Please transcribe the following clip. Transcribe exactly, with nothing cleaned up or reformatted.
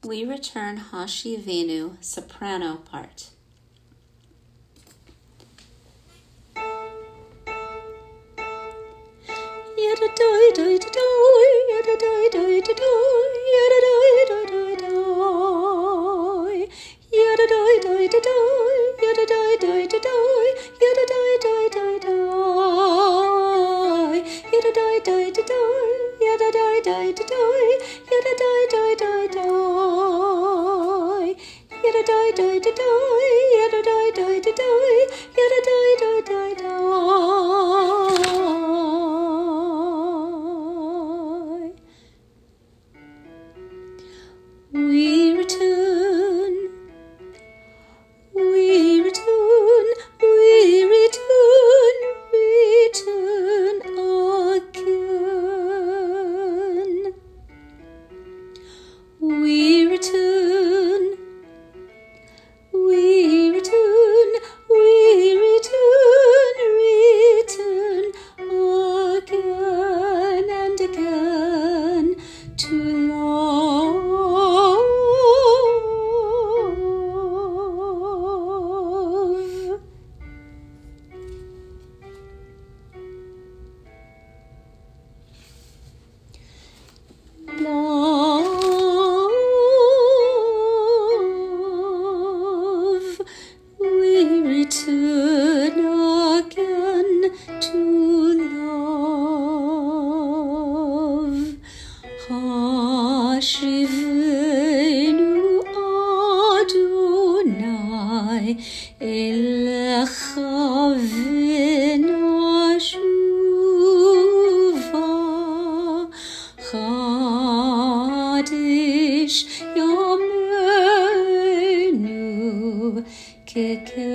We return Hashi Venu, soprano part. We return, we return, we return, return again. We return, we return, we return, return again and again to love. Love, we return again to love. Hashivenu Adonai Elecha v'nashuva Chadish Yameinu Keke